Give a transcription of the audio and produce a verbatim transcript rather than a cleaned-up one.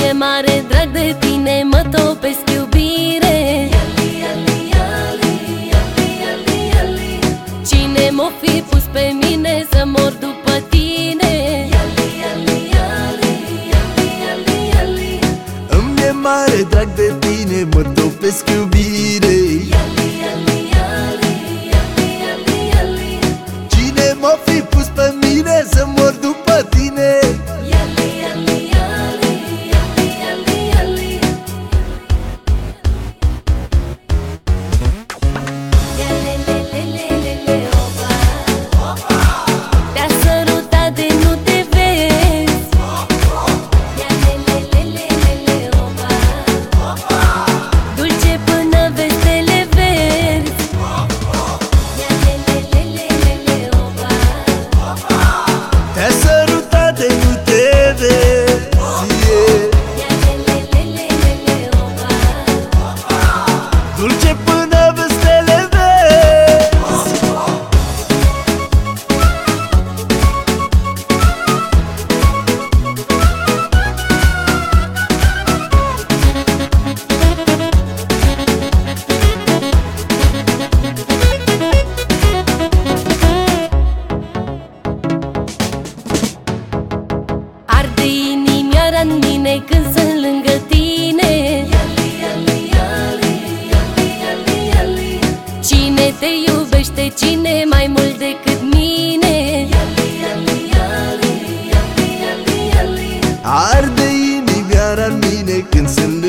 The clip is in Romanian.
Îmi e mare drag de tine, mă topesc iubire. Cine m-o fi pus pe mine să mor după tine? Îmi e mare drag de tine, mă topesc iubire. Cine m-o fi pus pe mine să mor după tine? Dulce până pe stele vezi. Arde inimioara-n mine când sunt lângă tine. Cine te iubește, cine mai mult decât mine? Arde inimioara-n mine când sunt